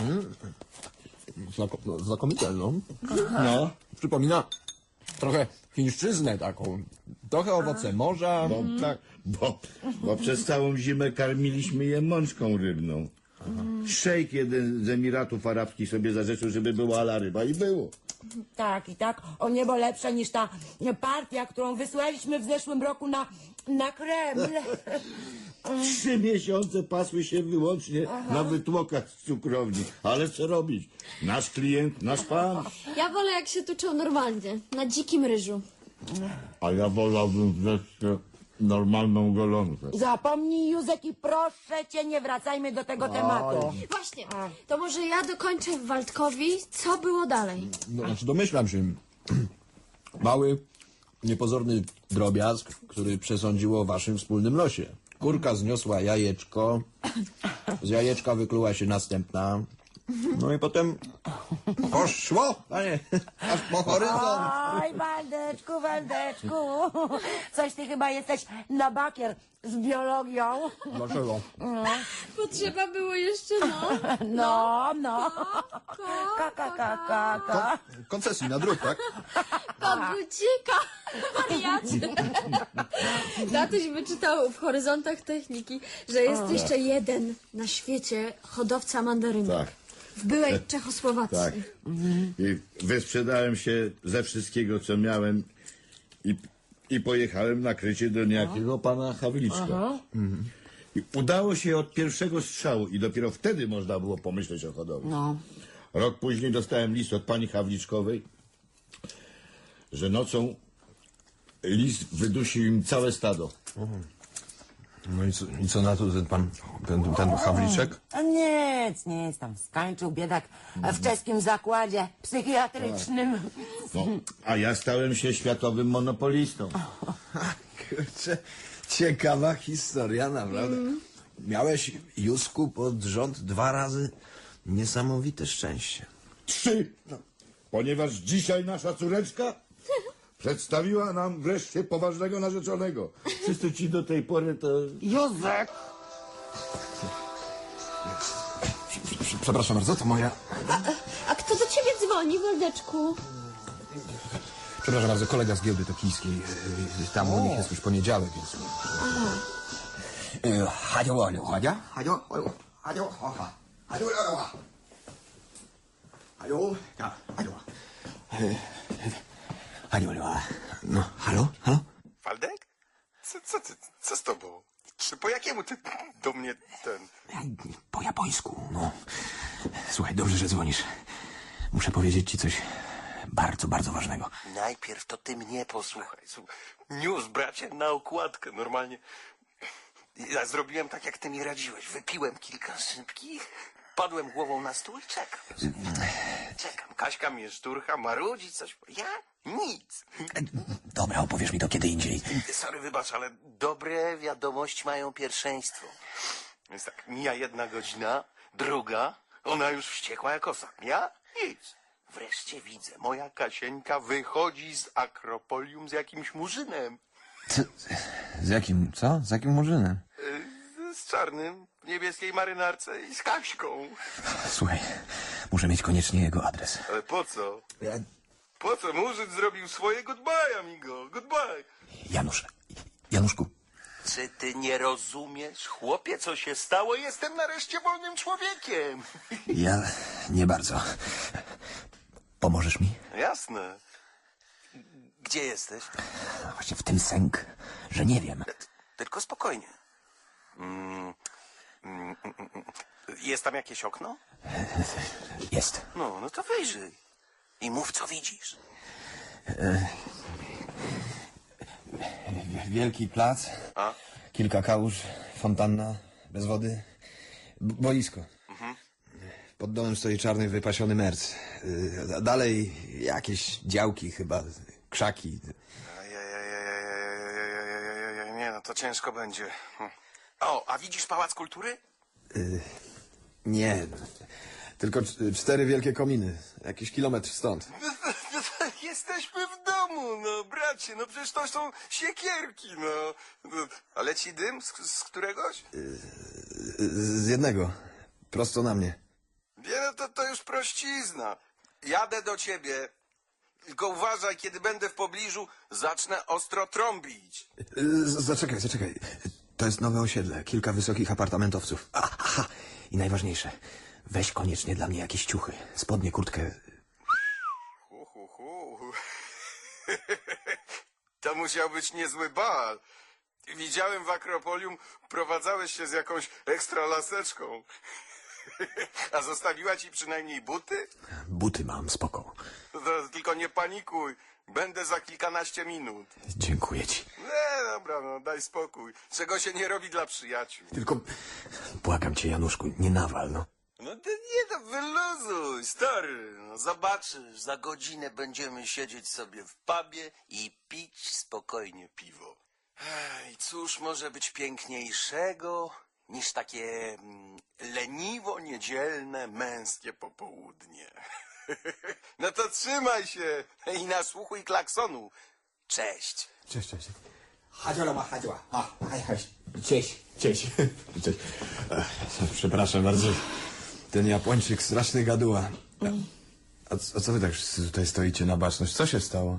Znakomite, no. No, Przypomina trochę chińszczyznę taką. Trochę owoce morza. bo przez całą zimę karmiliśmy je mączką rybną. Szejk jeden z Emiratów Arabskich sobie zażyczył, żeby była ala ryba i było. Tak, i tak o niebo lepsza niż ta partia, którą wysłaliśmy w zeszłym roku na Kreml. 3 miesiące pasły się wyłącznie na wytłokach z cukrowni. Ale co robić? Nasz klient, nasz pan. Ja wolę, jak się tuczą normalnie, na dzikim ryżu. A ja wolałbym wreszcie normalną golonkę. Zapomnij, Józek, i proszę cię, nie wracajmy do tego tematu. Właśnie, to może ja dokończę Waldkowi, co było dalej. No, znaczy domyślam się. Mały, niepozorny drobiazg, który przesądził o waszym wspólnym losie. Kurka zniosła jajeczko, z jajeczka wykluła się następna. No i potem poszło, panie, aż po horyzont. Oj, Waldeczku, Waldeczku, coś ty chyba jesteś na bakier z biologią. Dlaczego? Bo trzeba było jeszcze, No. Ka. Koncesji na druk, tak? Kogucika, wariacie. Tatuś wyczytał w Horyzontach Techniki, że jest jeszcze jeden na świecie hodowca mandarynek. Tak. W byłej Czechosłowacji. Tak. I wysprzedałem się ze wszystkiego, co miałem i pojechałem na krycie do niejakiego pana Hawliczka. I udało się od pierwszego strzału i dopiero wtedy można było pomyśleć o hodowli. No. Rok później dostałem list od pani Hawliczkowej, że nocą lis wydusił im całe stado. No i co na to ten Hawliczek? A nic, tam skończył biedak w czeskim zakładzie psychiatrycznym. No, a ja stałem się światowym monopolistą. Kurczę, ciekawa historia, naprawdę. Miałeś, Józku, pod rząd 2 razy niesamowite szczęście. 3. Ponieważ dzisiaj nasza córeczka Przedstawiła nam wreszcie poważnego narzeczonego. Wszyscy ci do tej pory to... Józek! Przepraszam bardzo, to moja... A kto do ciebie dzwoni, Waldeczku? Przepraszam bardzo, kolega z giełdy tokijskiej. Tam u nich jest już poniedziałek, więc... No, halo? Waldek? Co z tobą? Czy po jakiemu ty do mnie ten... Po japońsku, no. Słuchaj, dobrze, że dzwonisz. Muszę powiedzieć ci coś bardzo, bardzo ważnego. Najpierw to ty mnie posłuchaj. News, bracie, na okładkę. Normalnie ja zrobiłem tak, jak ty mi radziłeś. Wypiłem kilka szybkich, padłem głową na stół i czekam. Czekam. Kaśka mnie szturcha, marudzi coś. Ja? Nic. Dobra, opowiesz mi to kiedy indziej. Sorry, wybacz, ale dobre wiadomości mają pierwszeństwo. Więc tak, mija 1 godzina, druga, ona już wściekła jak osa. Ja? Nic. Wreszcie widzę, moja Kasieńka wychodzi z Akropolium z jakimś murzynem. Z jakim, co? Z jakim murzynem? Z czarnym, w niebieskiej marynarce i z Kaśką. Słuchaj, muszę mieć koniecznie jego adres. Ale po co? Po co? Murzyn zrobił swoje goodbye, amigo. Goodbye. Januszku. Czy ty nie rozumiesz, chłopie, co się stało? Jestem nareszcie wolnym człowiekiem. Ja nie bardzo. Pomożesz mi? Jasne. Gdzie jesteś? Właśnie w tym sęk, że nie wiem. Tylko spokojnie. Jest tam jakieś okno? Jest. No to wyjrzyj. I mów, co widzisz. Wielki plac, A? kilka kałuż, fontanna, bez wody, boisko. Pod domem stoi czarny, wypasiony merc. Dalej jakieś działki chyba, krzaki. Nie, no to ciężko będzie. O, a widzisz Pałac Kultury? Nie, tylko 4 wielkie kominy, jakiś kilometr stąd. Jesteśmy w domu, no bracie, no przecież to są siekierki, no. A leci dym z któregoś? Z jednego, prosto na mnie. Nie, no to już prościzna. Jadę do ciebie, tylko uważaj, kiedy będę w pobliżu, zacznę ostro trąbić. Zaczekaj. To jest nowe osiedle, kilka wysokich apartamentowców. Aha, i najważniejsze, weź koniecznie dla mnie jakieś ciuchy, spodnie, kurtkę. To musiał być niezły bal. Widziałem w Akropolium, prowadzałeś się z jakąś ekstra laseczką. A zostawiła ci przynajmniej buty? Buty mam, spoko. To tylko nie panikuj. Będę za kilkanaście minut. Dziękuję ci. Nie, dobra, no daj spokój. Czego się nie robi dla przyjaciół. Tylko błagam cię, Januszku, nie nawal, no. No to nie, to wyluzuj, stary. No zobaczysz, za godzinę będziemy siedzieć sobie w pubie i pić spokojnie piwo. I cóż może być piękniejszego niż takie leniwo niedzielne męskie popołudnie. No to trzymaj się i nasłuchuj klaksonu. Cześć. Cześć. Cześć. Przepraszam bardzo, ten Japończyk straszny gaduła. A co wy tak tutaj stoicie na baczność? Co się stało?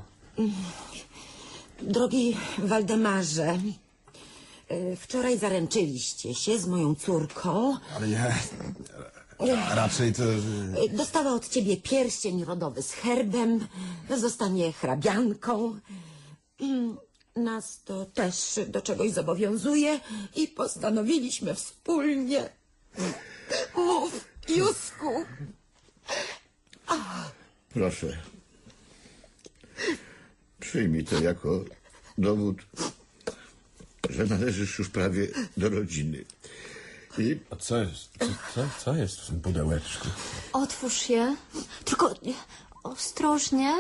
Drogi Waldemarze, wczoraj zaręczyliście się z moją córką. Ale ja... Raczej to... Dostała od ciebie pierścień rodowy z herbem, zostanie hrabianką. Nas to też do czegoś zobowiązuje i postanowiliśmy wspólnie. Mów, Józku. Proszę. Przyjmij to jako dowód, że należysz już prawie do rodziny. I... A co jest? Co jest w tym pudełeczku? Otwórz je. Tylko ostrożnie.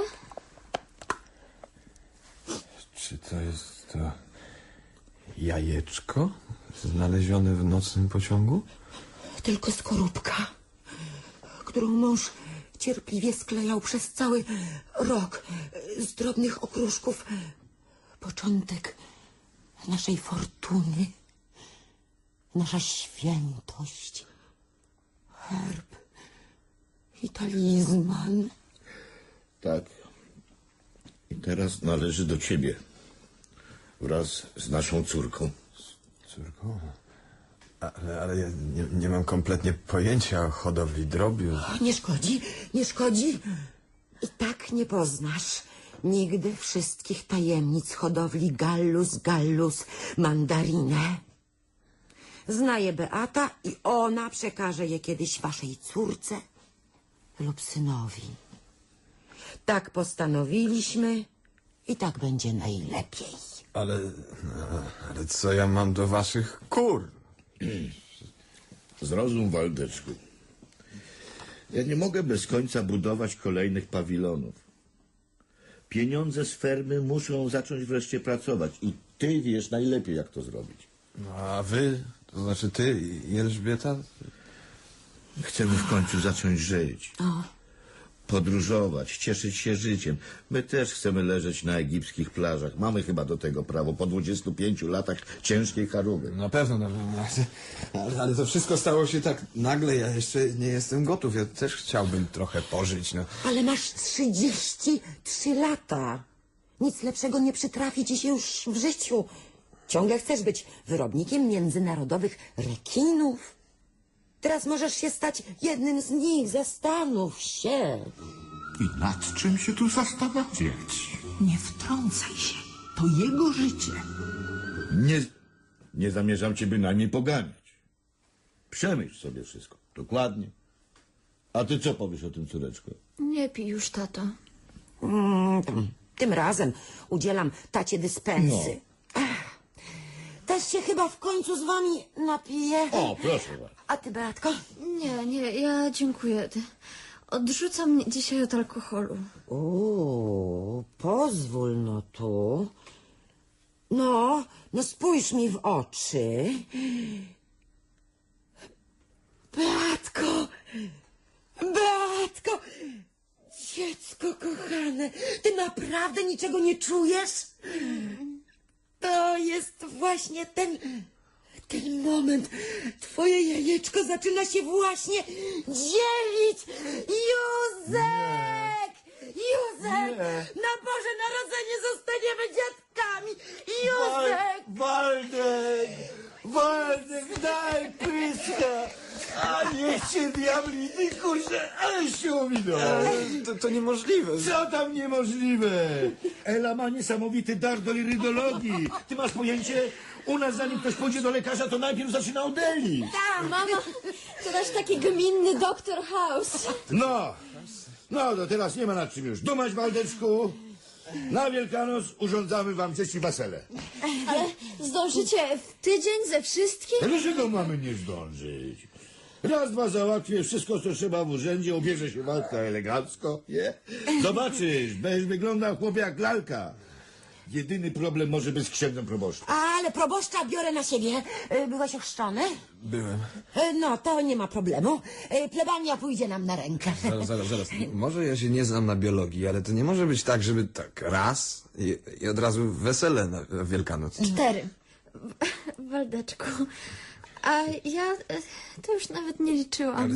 Czy to jest to jajeczko znalezione w nocnym pociągu? Tylko skorupka, którą mąż cierpliwie sklejał przez cały rok z drobnych okruszków początek naszej fortuny, nasza świętość, herb i talizman. Tak. I teraz należy do ciebie. Wraz z naszą córką. Córką? Ale ja nie mam kompletnie pojęcia o hodowli drobiu. Nie szkodzi, nie szkodzi. I tak nie poznasz nigdy wszystkich tajemnic hodowli Gallus mandarinę. Zna je Beata i ona przekaże je kiedyś waszej córce lub synowi. Tak postanowiliśmy i tak będzie najlepiej. Ale co ja mam do waszych kur? Zrozum, Waldeczku. Ja nie mogę bez końca budować kolejnych pawilonów. Pieniądze z fermy muszą zacząć wreszcie pracować i ty wiesz najlepiej, jak to zrobić. No, a wy, to znaczy ty i Elżbieta? Chcemy w końcu zacząć żyć. Podróżować, cieszyć się życiem. My też chcemy leżeć na egipskich plażach. Mamy chyba do tego prawo po 25 latach ciężkiej charówy. Na pewno. Ale to wszystko stało się tak nagle. Ja jeszcze nie jestem gotów. Ja też chciałbym trochę pożyć. No. Ale masz 33 lata. Nic lepszego nie przytrafi ci się już w życiu. Ciągle chcesz być wyrobnikiem międzynarodowych rekinów. Teraz możesz się stać jednym z nich. Zastanów się. I nad czym się tu zastanawiać? Nie wtrącaj się. To jego życie. Nie zamierzam cię bynajmniej poganiać. Przemyśl sobie wszystko. Dokładnie. A ty co powiesz o tym, córeczko? Nie pij już, tato. Tym razem udzielam tacie dyspensy. Też się chyba w końcu z wami napiję. O, proszę bardzo. A ty, Beatko? Nie, ja dziękuję. Odrzucam dzisiaj od alkoholu. Pozwól no tu. No spójrz mi w oczy. Beatko! Beatko! Dziecko kochane, ty naprawdę niczego nie czujesz? To jest właśnie ten moment. Twoje jajeczko zaczyna się właśnie dzielić. Józek! Józek! Na Boże Narodzenie zostaniemy dziadkami. Józek! Waldek, daj pyska! A niech cię diabli kurze, ale się ominął. To niemożliwe. Co tam niemożliwe? Ela ma niesamowity dar do irydologii. Ty masz pojęcie? U nas zanim ktoś pójdzie do lekarza, to najpierw zaczyna od Eli. Tak, mama, to nasz taki gminny doktor House. No, to teraz nie ma nad czym już dumać, Waldeczku. Na Wielkanoc urządzamy wam dzieci wesele. Ale zdążycie w tydzień ze wszystkim? Dlaczego mamy nie zdążyć? Raz, dwa załatwię wszystko, co trzeba w urzędzie, ubierze się Waldka elegancko, nie? Zobaczysz, będziesz wyglądał chłopie jak lalka. Jedyny problem może być z księdzem proboszczem. Ale proboszcza biorę na siebie. Byłeś ochrzczony? Byłem. No, to nie ma problemu. Plebania pójdzie nam na rękę. Zaraz. Może ja się nie znam na biologii, ale to nie może być tak, żeby tak raz i od razu wesele na Wielkanoc. 4. Waldeczku. A ja to już nawet nie liczyłam.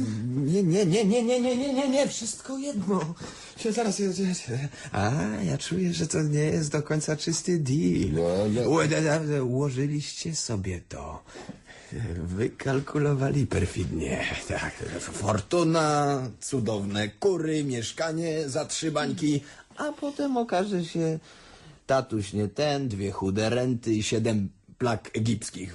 Nie, wszystko jedno. Zaraz. Ja czuję, że to nie jest do końca czysty deal. Ułożyliście sobie to. Wykalkulowali perfidnie. Tak, fortuna, cudowne kury, mieszkanie za 3 bańki, a potem okaże się tatuś nie ten, 2 chude renty i 7 plag egipskich.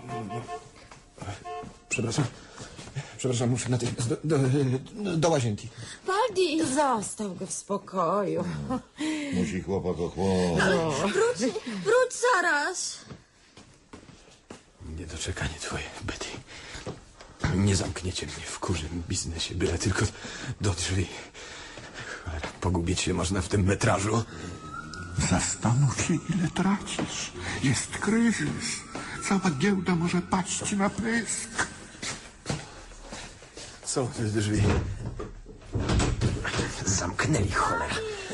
Przepraszam, muszę natychmiast do łazienki. Waldi! Zostaw go w spokoju. Musi chłopak ochłonąć. Wróć zaraz! Niedoczekanie twoje, Betty. Nie zamkniecie mnie w kurzym biznesie, byle tylko do drzwi. Cholera, pogubić się można w tym metrażu. Zastanów się, ile tracisz. Jest kryzys. Cała giełda może paść na pysk. Są te drzwi. zamknęli, cholera.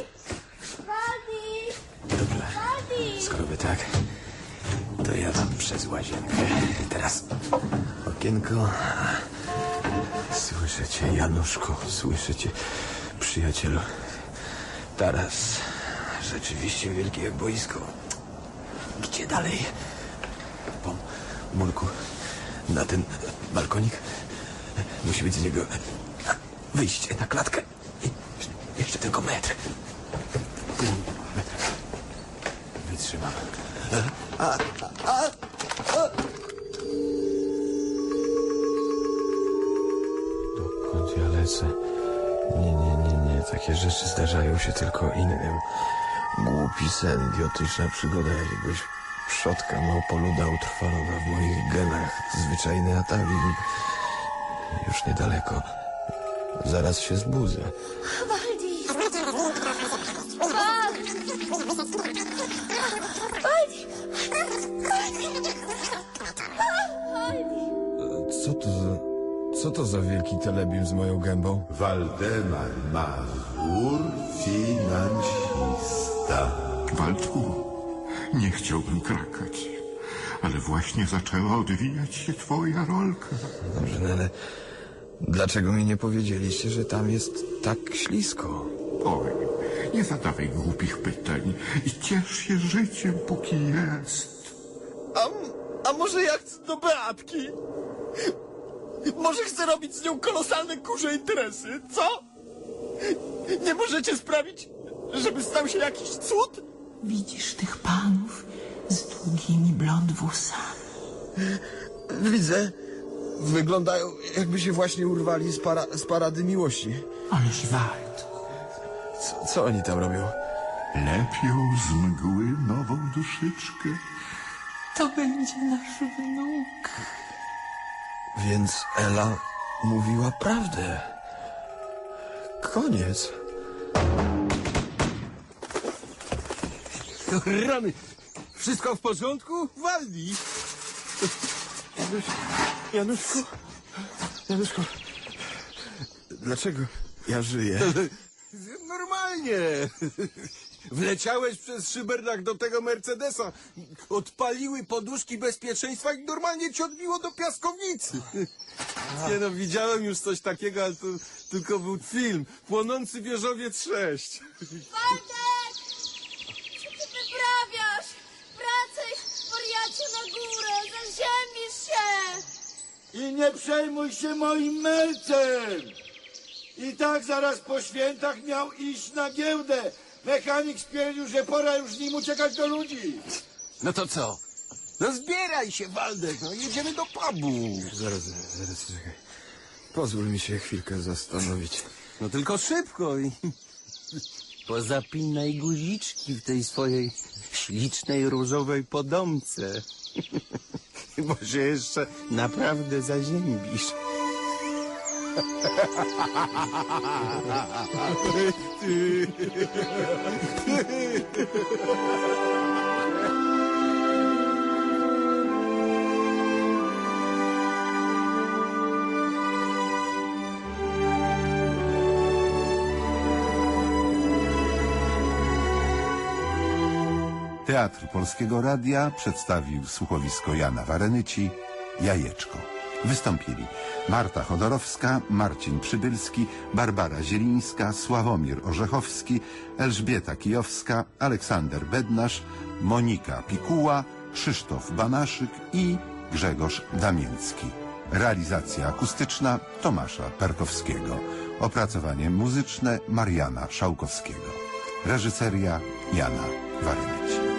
Dobrze, skoro by tak, to ja tam przez łazienkę. Teraz okienko. Słyszę cię, Januszku, słyszę cię, przyjacielu. Taras, rzeczywiście wielkie jak boisko. Gdzie dalej? Po murku, na ten balkonik. Musi być z niego wyjście na klatkę. Jeszcze tylko metr. Pół metra. Wytrzymam. Dokąd ja lecę? Nie. Takie rzeczy zdarzają się tylko innym. Głupi sen, idiotyczna przygoda jakiegoś przodka, małpoluda utrwalona w moich genach. Zwyczajny atawizm. Już niedaleko. Zaraz się zbudzę. Waldi! Co to za wielki telebim z moją gębą? Waldemar Mazur, finansista. Waldku, nie chciałbym krakać, ale właśnie zaczęła odwijać się twoja rolka. Dobrze, no ale dlaczego mi nie powiedzieliście, że tam jest tak ślisko? Oj, nie zadawaj głupich pytań i ciesz się życiem, póki jest. A może ja chcę do Beatki? Może chcę robić z nią kolosalne kurze interesy, co? Nie możecie sprawić, żeby stał się jakiś cud? Widzisz tych panów z długimi blond włosami? Widzę. Wyglądają, jakby się właśnie urwali z parady miłości. Ależ Wald. Co oni tam robią? Lepią z mgły nową duszyczkę. To będzie nasz wnuk. Więc Ela mówiła prawdę. Koniec. Rany! Wszystko w porządku? Waldi! Januszku, dlaczego ja żyję? Normalnie! Wleciałeś przez szybernak do tego Mercedesa, odpaliły poduszki bezpieczeństwa i normalnie cię odbiło do piaskownicy. Nie no, widziałem już coś takiego, ale to tylko był film. Płonący wieżowiec 6. Waldek! Co ty wyprawiasz? Wracaj, wariacie, na górę! Zaziemisz się! I nie przejmuj się moim melcem! I tak zaraz po świętach miał iść na giełdę. Mechanik stwierdził, że pora już z nim uciekać do ludzi. No to co? No zbieraj się, Waldek, no jedziemy do pubu. Zaraz, czekaj. Pozwól mi się chwilkę zastanowić. No tylko szybko i pozapinaj guziczki w tej swojej ślicznej różowej podomce. Bo się jeszcze naprawdę zaziębisz. Teatr Polskiego Radia przedstawił słuchowisko Jana Warenyci Jajeczko. Wystąpili Marta Chodorowska, Marcin Przybylski, Barbara Zielińska, Sławomir Orzechowski, Elżbieta Kijowska, Aleksander Bednarz, Monika Pikuła, Krzysztof Banaszyk i Grzegorz Damięcki. Realizacja akustyczna Tomasza Perkowskiego. Opracowanie muzyczne Mariana Szałkowskiego. Reżyseria Jana Warenyci.